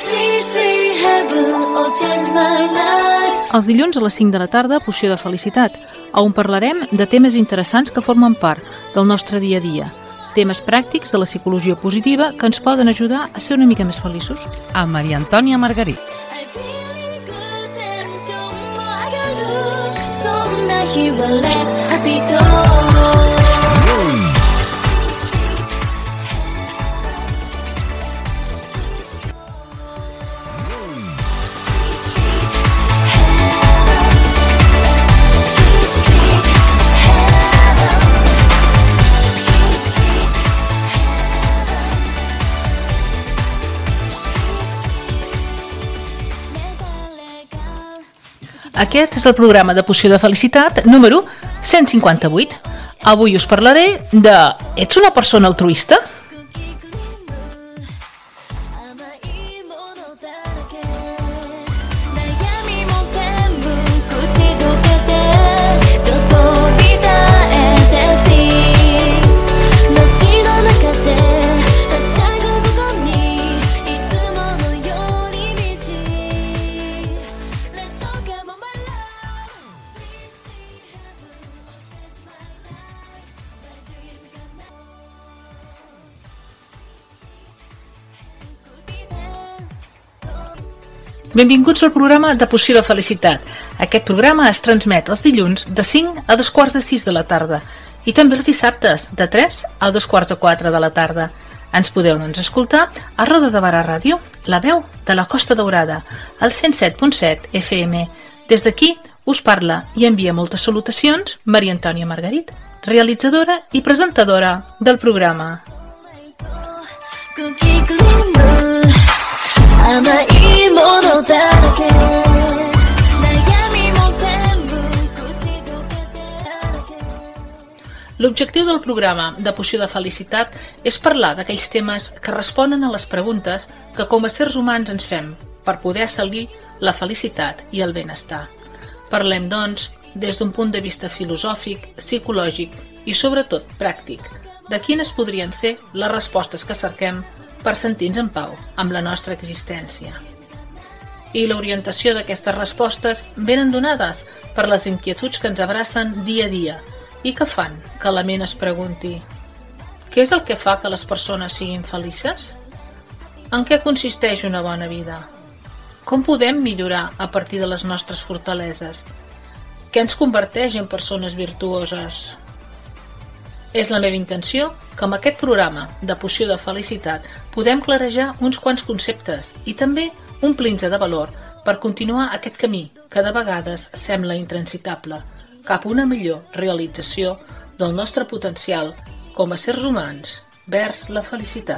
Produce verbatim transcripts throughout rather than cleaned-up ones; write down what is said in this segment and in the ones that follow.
Els dilluns a les cinc de la tarda, Poció de Felicitat, on parlarem de temes interessants que formen part del nostre dia a dia. Temes pràctics de la psicologia positiva que ens poden ajudar a ser una mica més feliços. Amb Maria Antònia Margarit. Aquest és el programa de Poció de Felicitat número cent cinquanta-vuit. Avui us parlaré de... Ets una persona altruista? Benvinguts al programa de Poció de Felicitat. Aquest programa es transmet els dilluns de cinc a dos quarts de sis de la tarda i també els dissabtes de tres a dos quarts de quatre de la tarda. Ens podeu doncs escoltar a Roda de Barà Ràdio, la veu de la Costa Daurada, al cent set punt set F M. Des d'aquí us parla i envia moltes salutacions Maria Antònia Margarit, realitzadora i presentadora del programa. L'objectiu del programa de Poció de Felicitat és parlar d'aquells temes que responen a les preguntes que com a éssers humans ens fem per poder assolir la felicitat i el benestar. Parlem, doncs, des d'un punt de vista filosòfic, psicològic i sobretot pràctic, de quines podrien ser les respostes que cerquem per sentir-nos en pau amb la nostra existència. I l'orientació d'aquestes respostes venen donades per les inquietuds que ens abracen dia a dia i que fan que la ment es pregunti: què és el que fa que les persones siguin felices? En què consisteix una bona vida? Com podem millorar a partir de les nostres fortaleses? Què ens converteix en persones virtuoses? És la meva intenció que amb aquest programa de Poció de Felicitat podem clarejar uns quants conceptes i també omplir-nos de valor per continuar aquest camí que de vegades sembla intransitable cap a una millor realització del nostre potencial com a éssers humans vers la felicitat.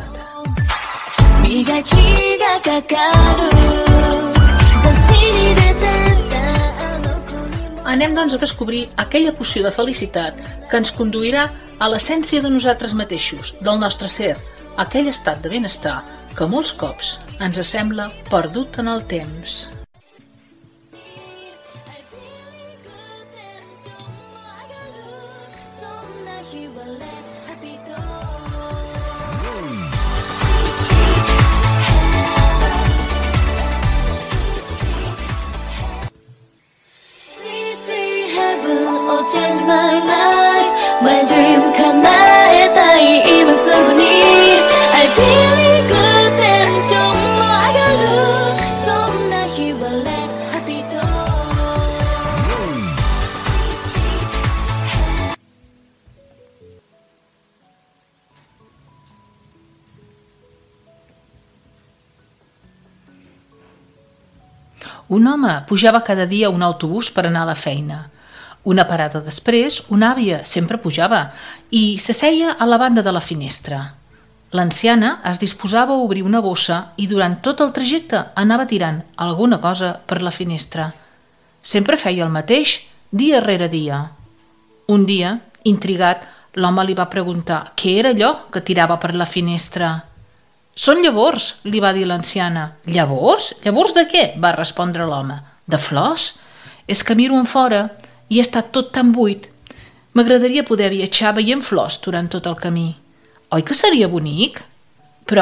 Anem doncs a descobrir aquella poció de felicitat que ens conduirà a l'essència de nosaltres mateixos, del nostre ser, aquell estat de benestar que molts cops ens sembla perdut en el temps. Change my life, my dream叶たい今すぐに I feel good tensionも上がるそんな日は Let's happy to Un home pujava cada dia a un autobús per anar a la feina. Una parada després, una àvia sempre pujava i s'asseia a la banda de la finestra. L'anciana es disposava a obrir una bossa i durant tot el trajecte anava tirant alguna cosa per la finestra. Sempre feia el mateix, dia rere dia. Un dia, intrigat, l'home li va preguntar què era allò que tirava per la finestra. «Són llavors», li va dir l'anciana. «Llavors? Llavors de què?», va respondre l'home. «De flors? És que miro en fora i està tot tan buit. M'agradaria poder viatjar veient flors durant tot el camí. Oi que seria bonic? Però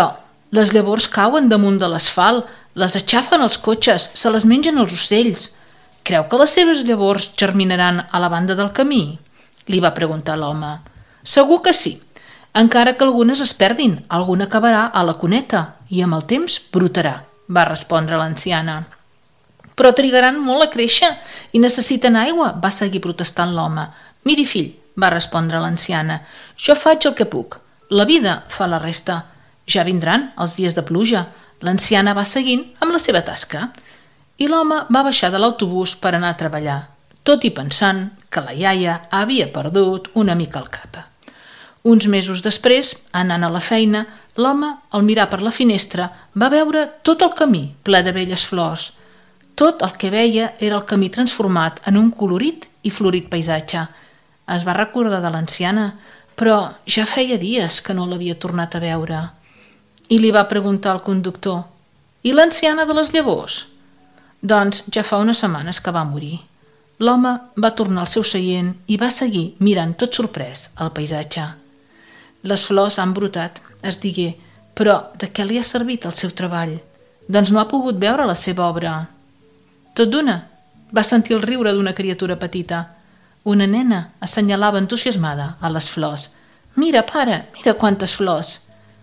Les llavors cauen damunt de l'asfalt, les aixafen els cotxes, se les mengen els ocells. Creu que les seves llavors germinaran a la banda del camí? Li va preguntar l'home. Segur que sí. Encara que algunes es perdin, alguna acabarà a la cuneta i amb el temps brotarà, va respondre l'anciana. Però trigaran molt a créixer i necessiten aigua, va seguir protestant l'home. Miri, fill, va respondre l'anciana, jo faig el que puc. La vida fa la resta. Ja vindran els dies de pluja. L'anciana va seguint amb la seva tasca i l'home va baixar de l'autobús per anar a treballar, tot i pensant que la iaia havia perdut una mica el cap. Uns mesos després, anant a la feina, l'home, al mirar per la finestra, va veure tot el camí ple de belles flors. Tot el que veia era el camí transformat en un colorit i florit paisatge. Es va recordar de l'anciana, però ja feia dies que no l'havia tornat a veure. I li va preguntar al conductor, i l'anciana de les llavors? Doncs ja fa unes setmanes que va morir. L'home va tornar al seu seient i va seguir mirant tot sorprès el paisatge. Les flors han brotat, es digué, però de què li ha servit el seu treball? Doncs no ha pogut veure la seva obra. Tot d'una, va sentir el riure d'una criatura petita. Una nena assenyalava entusiasmada a les flors. Mira, pare, mira quantes flors!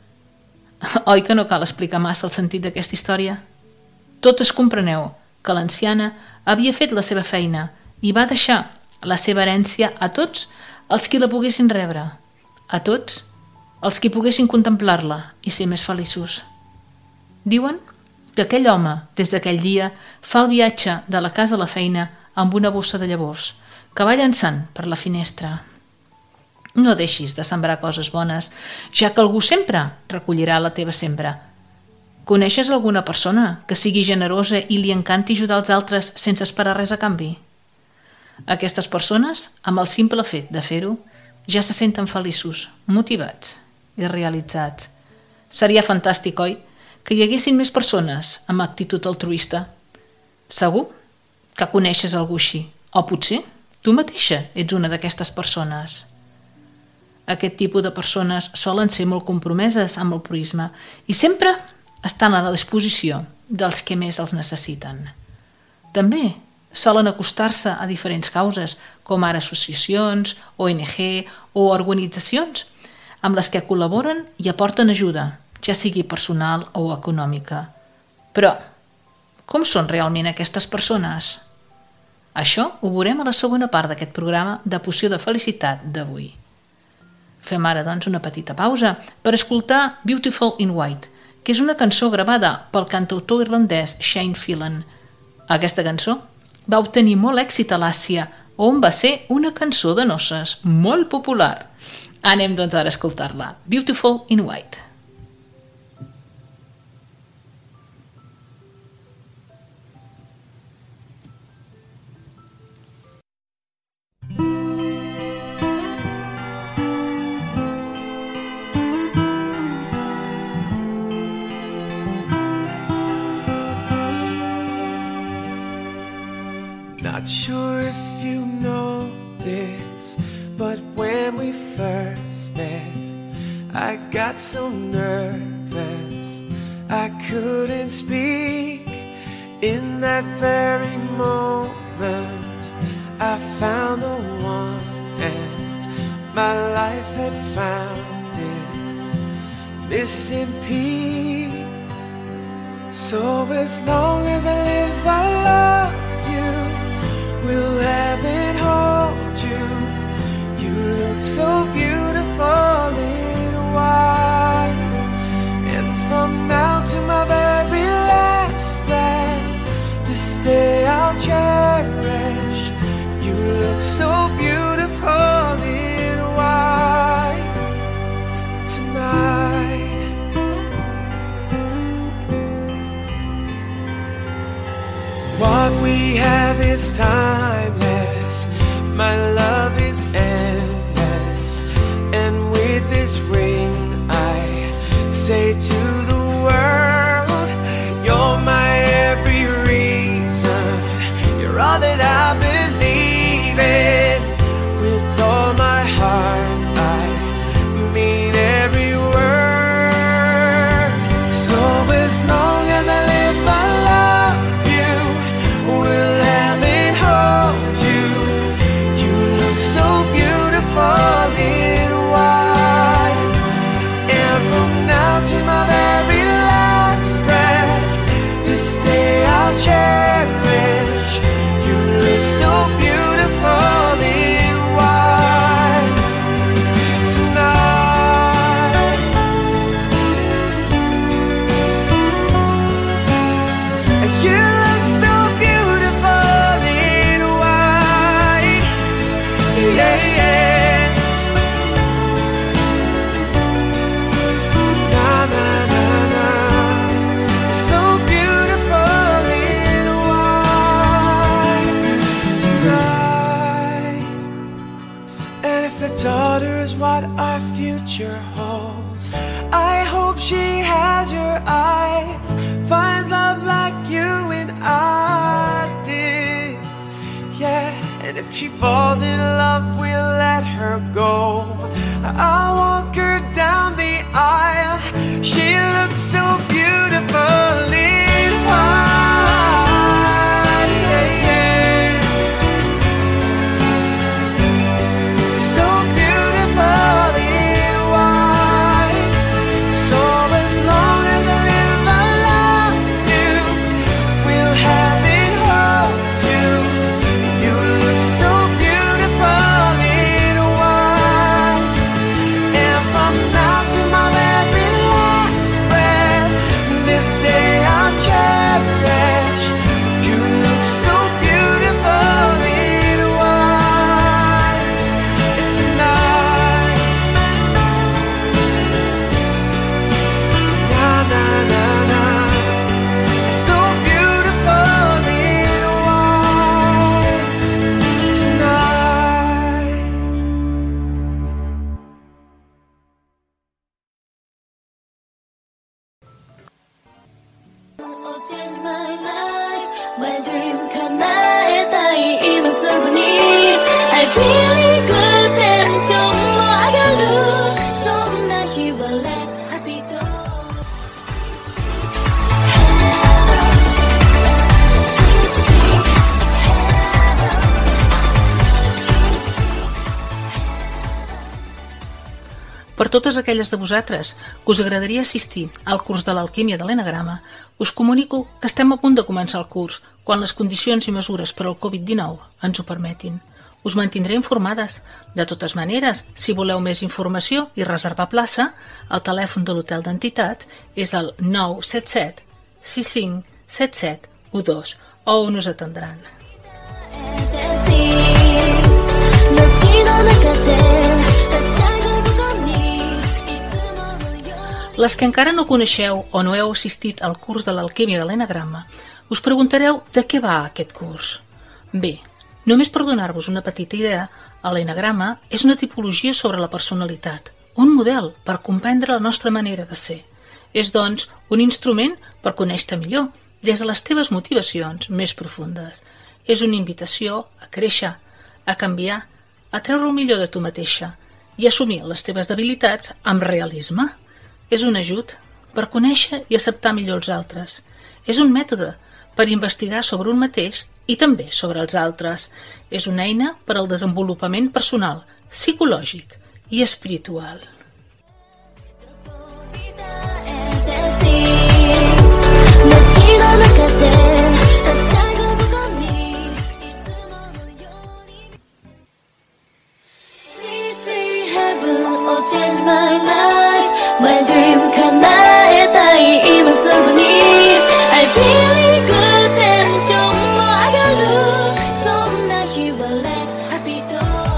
Oi que no cal explicar massa el sentit d'aquesta història? Totes compreneu que l'anciana havia fet la seva feina i va deixar la seva herència a tots els qui la poguessin rebre, a tots els qui poguessin contemplar-la i ser més feliços. Diuen que aquell home, des d'aquell dia, fa el viatge de la casa a la feina amb una bossa de llavors, que va llançant per la finestra. No deixis de sembrar coses bones, ja que algú sempre recollirà la teva sembra. Coneixes alguna persona que sigui generosa i li encanti ajudar els altres sense esperar res a canvi? Aquestes persones, amb el simple fet de fer-ho, ja se senten feliços, motivats i realitzats. Seria fantàstic, oi?, que hi haguessin més persones amb actitud altruista. Segur que coneixes algú així, o potser tu mateixa ets una d'aquestes persones. Aquest tipus de persones solen ser molt compromeses amb el proisme i sempre estan a la disposició dels que més els necessiten. També solen acostar-se a diferents causes, com ara associacions, O N G o organitzacions, amb les que col·laboren i aporten ajuda, ja sigui personal o econòmica. Però, com són realment aquestes persones? Això ho veurem a la segona part d'aquest programa de Poció de Felicitat d'avui. Fem ara, doncs, una petita pausa per escoltar Beautiful in White, que és una cançó gravada pel cantautor irlandès Shane Phelan. Aquesta cançó va obtenir molt èxit a l'Àsia, on va ser una cançó de noces molt popular. Anem, doncs, ara a escoltar-la. Beautiful in White. Not sure if you know this, but when we first met, I got so nervous I couldn't speak. In that very moment I found the one, and my life had found its missing piece. So as long as I live I love you, will heaven hold you? You look so beautiful in white, and from now to my very last breath, this day I'll cherish. You look so beautiful in white tonight. What we have is timeless, my love is endless, and with this ring I say to the world, you're my every reason, you're all that I believe in. With all my heart I mean every word. future holds. I hope she has your eyes, finds love like you and I did. Yeah, and if she falls in love, we'll let her go. I'll walk her down the aisle. She looks so beautiful in white, yeah, yeah. So beautiful in white. So as long as I live, I love you. We'll have it hold you. You look so beautiful in white. And from now to my very last breath, this day I'll cherish. You look so beautiful in white. It's a night. Na na na na. So beautiful in white tonight. Oh, change my life. My dream叶たい今すぐに I feel good tension も上がるそんな日は Let's happy go. Per totes aquelles de vosaltres que us agradaria assistir al curs de l'alquímia de l'enagrama, us comunico que estem a punt de començar el curs quan les condicions i mesures per al covid dinou ens ho permetin. Us mantindré informades. De totes maneres, si voleu més informació i reservar plaça, el telèfon de l'Hotel d'Entitats és el nou set set sis cinc set set u dos o on us atendran. 街の中ではしゃぐここにいつものよう Les que encara no coneixeu o no heu assistit al curs de l'alquímia de l'enagrama, us preguntareu de què va aquest curs. Bé, només per donar-vos una petita idea, l'enagrama és una tipologia sobre la personalitat, un model per comprendre la nostra manera de ser. És, doncs, un instrument per conèixer-te millor, des de les teves motivacions més profundes. És una invitació a créixer, a canviar, a treure el millor de tu mateixa i assumir les teves debilitats amb realisme. És un ajut per conèixer i acceptar millor els altres. És un mètode per investigar sobre un mateix i també sobre els altres. És una eina per al desenvolupament personal, psicològic i espiritual. 街の中ではしゃぐここにいつものように See, see heaven oh change my life My dream 叶えたい今すぐに I feel good tension も上がるそんな日は Let's happy go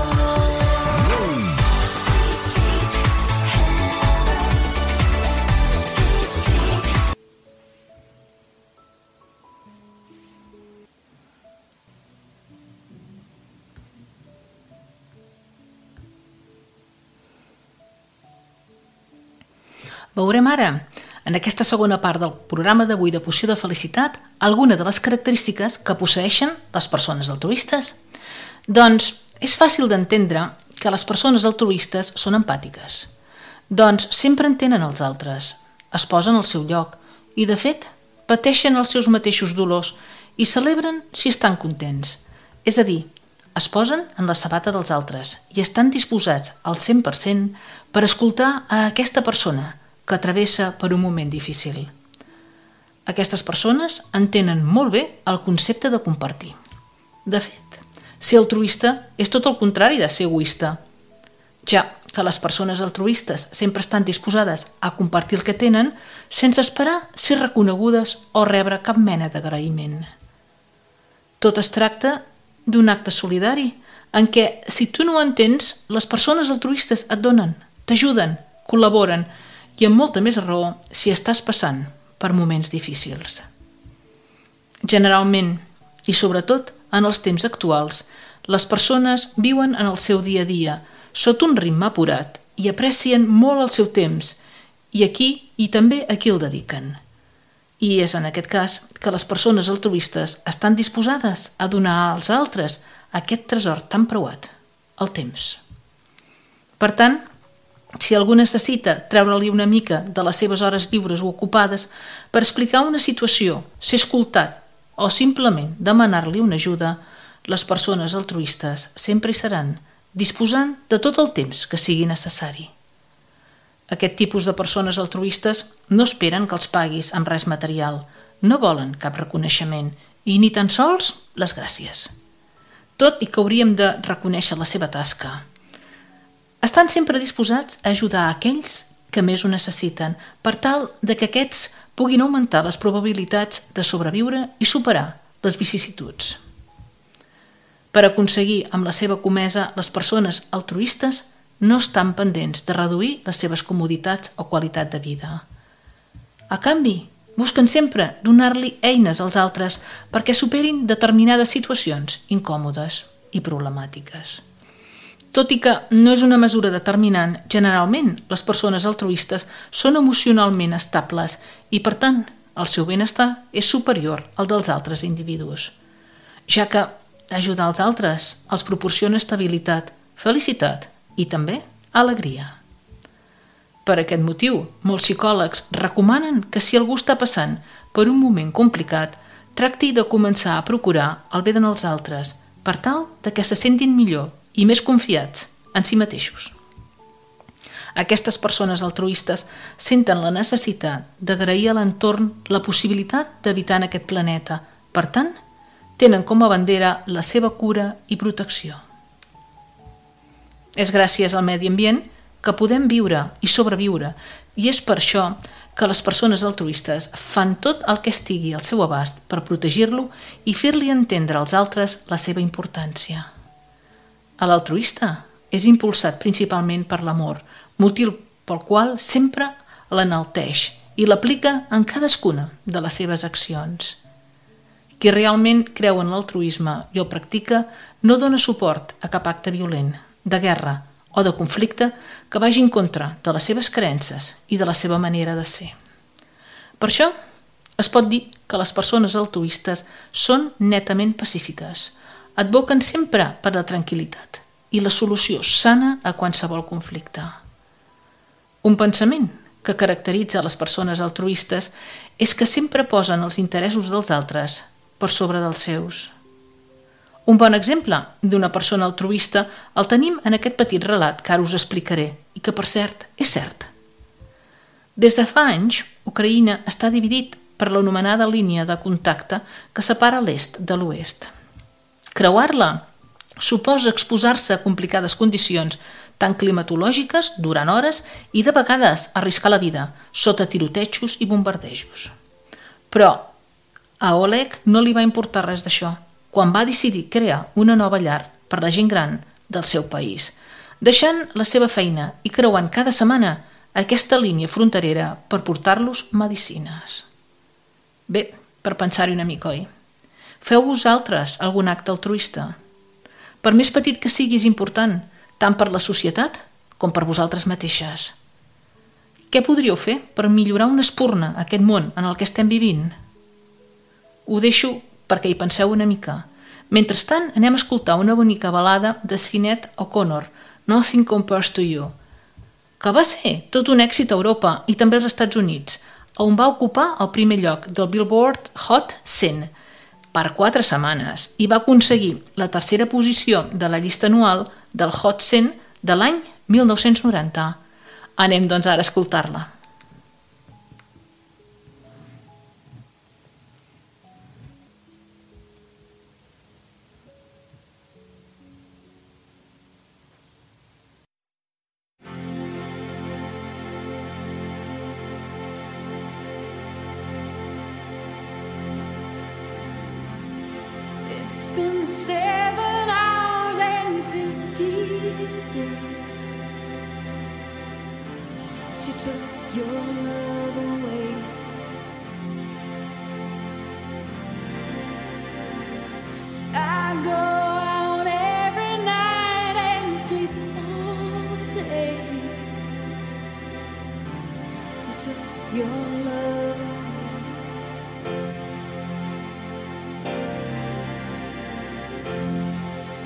Veurem ara, en aquesta segona part del programa d'avui de Poció de Felicitat, alguna de les característiques que posseeixen les persones altruistes. Doncs és fàcil d'entendre que les persones altruistes són empàtiques. Doncs sempre entenen els altres, es posen al seu lloc i, de fet, pateixen els seus mateixos dolors i celebren si estan contents. És a dir, es posen en la sabata dels altres i estan disposats al cent per cent per escoltar a aquesta persona que travessa per un moment difícil. Aquestes persones entenen molt bé el concepte de compartir. De fet, ser altruista és tot el contrari de ser egoista, ja que les persones altruistes sempre estan disposades a compartir el que tenen sense esperar ser reconegudes o rebre cap mena d'agraïment. Tot es tracta d'un acte solidari en què, si tu no ho entens, les persones altruistes et donen, t'ajuden, col·laboren i amb molta més raó si estàs passant per moments difícils. Generalment, i sobretot en els temps actuals, les persones viuen en el seu dia a dia sota un ritme apurat i aprecien molt el seu temps, i aquí i també a qui el dediquen. I és en aquest cas que les persones altruistes estan disposades a donar als altres aquest tresor tan preuat, el temps. Per tant, si algú necessita treure-li una mica de les seves hores lliures o ocupades per explicar una situació, ser escoltat o simplement demanar-li una ajuda, les persones altruistes sempre hi seran, disposant de tot el temps que sigui necessari. Aquest tipus de persones altruistes no esperen que els paguis amb res material, no volen cap reconeixement i ni tan sols les gràcies. Tot i que hauríem de reconèixer la seva tasca. Estan sempre disposats a ajudar a aquells que més ho necessiten per tal de que aquests puguin augmentar les probabilitats de sobreviure i superar les vicissituds. Per aconseguir amb la seva comesa, les persones altruistes no estan pendents de reduir les seves comoditats o qualitat de vida. A canvi, busquen sempre donar-li eines als altres perquè superin determinades situacions incòmodes i problemàtiques. Tot i que no és una mesura determinant, generalment les persones altruistes són emocionalment estables i, per tant, el seu benestar és superior al dels altres individus, ja que ajudar als altres els proporciona estabilitat, felicitat i també alegria. Per aquest motiu, molts psicòlegs recomanen que si algú està passant per un moment complicat, tracti de començar a procurar el bé dels altres per tal de que se sentin millor i més confiats en si mateixos. Aquestes persones altruistes senten la necessitat d'agrair a l'entorn la possibilitat d'habitar en aquest planeta. Per tant, tenen com a bandera la seva cura i protecció. És gràcies al medi ambient que podem viure i sobreviure, i és per això que les persones altruistes fan tot el que estigui al seu abast per protegir-lo i fer-li entendre als altres la seva importància. L'altruista és impulsat principalment per l'amor, motiu pel qual sempre l'enalteix i l'aplica en cadascuna de les seves accions. Qui realment creu en l'altruisme i el practica no dona suport a cap acte violent, de guerra o de conflicte que vagi en contra de les seves creences i de la seva manera de ser. Per això es pot dir que les persones altruistes són netament pacífiques, advoquen sempre per la tranquil·litat i la solució sana a qualsevol conflicte. Un pensament que caracteritza les persones altruistes és que sempre posen els interessos dels altres per sobre dels seus. Un bon exemple d'una persona altruista el tenim en aquest petit relat que ara us explicaré i que, per cert, és cert. Des de fa anys, Ucraïna està dividit per l'anomenada línia de contacte que separa l'est de l'oest. Creuar-la suposa exposar-se a complicades condicions tant climatològiques, durant hores, i de vegades arriscar la vida sota tirotejos i bombardejos. Però a Oleg no li va importar res d'això quan va decidir crear una nova llar per la gent gran del seu país, deixant la seva feina i creuant cada setmana aquesta línia fronterera per portar-los medicines. Bé, per pensar-hi una mica, oi? Feu vosaltres algun acte altruista? Per més petit que sigui és important, tant per la societat com per vosaltres mateixes. Què podríeu fer per millorar una espurna aquest món en el que estem vivint? Ho deixo perquè hi penseu una mica. Mentrestant, anem a escoltar una bonica balada de Sinéad O'Connor, Nothing Compares to You, que va ser tot un èxit a Europa i també als Estats Units, on va ocupar el primer lloc del Billboard Hot cent per quatre setmanes i va aconseguir la tercera posició de la llista anual del Hot cent de l'any mil nou-cents noranta. Anem doncs ara a escoltar-la. It's been seven hours and fifteen days since you took your love away. I go out every night and sleep all day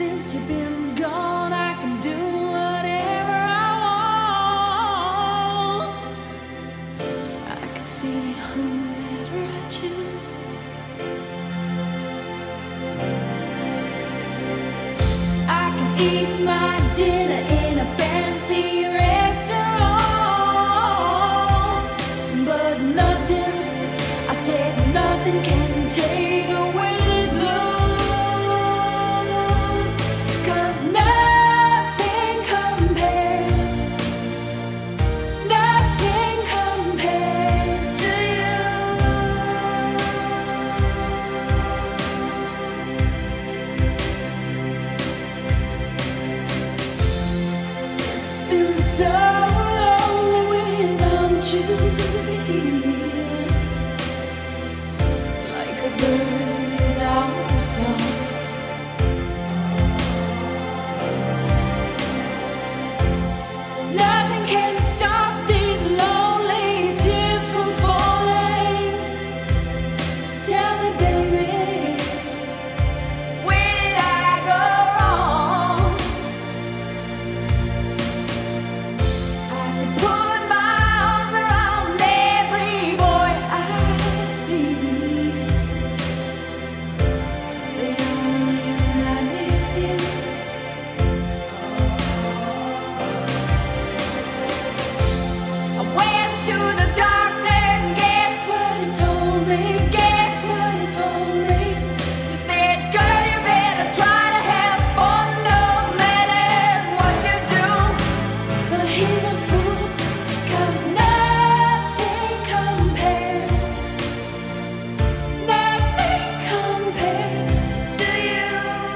since you've been gone, I can do whatever I want. I can see whomever I choose. I can eat my dinner in a fancy restaurant, but nothing, I said nothing can take away these blues, 'cause nothing compares, nothing compares to you. It's been so lonely without you here, like a bird without a song. Nothing can stop these lonely tears from falling. Tell me, baby, where did I go wrong? I could put my arms around every boy I see. They only remind me of you. I went to the doctor and guess what he told me? Guess what he told me? He said, girl, you better try to have fun no matter what you do. But he's a fool, 'cause nothing compares, nothing compares to you.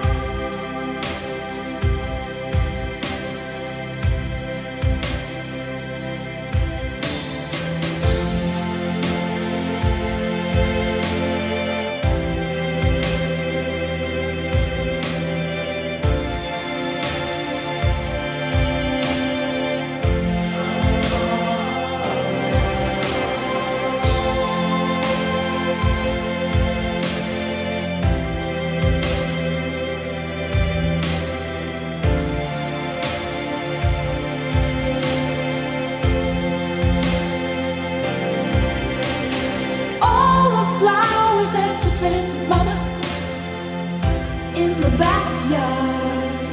All the flowers that you planted, mama, in the backyard,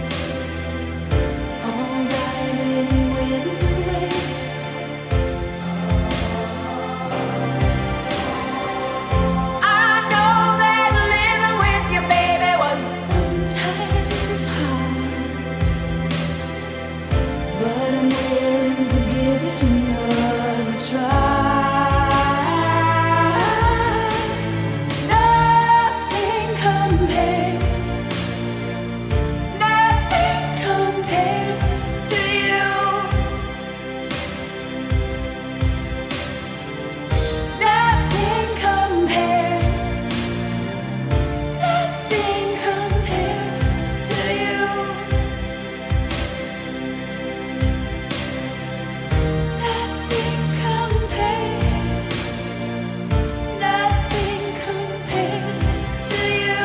all died when you went away. I know that living with your baby was sometimes hard, but I'm willing to give it another try. Nothing compares, nothing compares to you. Nothing compares, nothing compares to you. Nothing compares, nothing compares to you.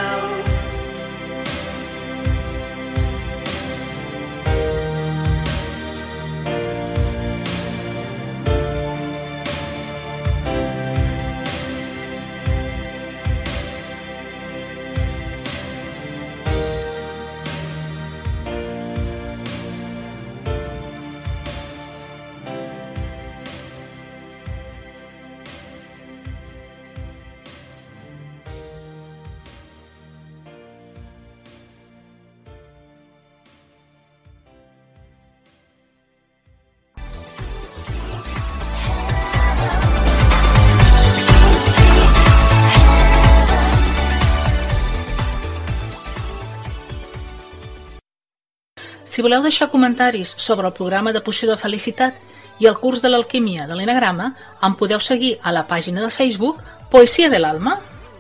Si voleu deixar comentaris sobre el programa de Poció de Felicitat i el curs de l'alquímia de l'enagrama, em podeu seguir a la pàgina de Facebook Poesia de l'Alma.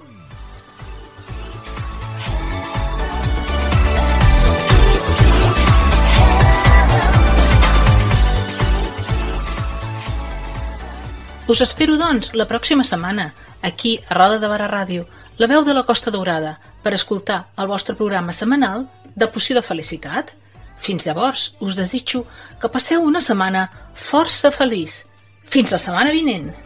Us espero, doncs, la pròxima setmana, aquí a Roda de Barà Ràdio, la veu de la Costa Daurada, per escoltar el vostre programa setmanal de Poció de Felicitat. Fins llavors, us desitjo que passeu una setmana força feliç. Fins la setmana vinent!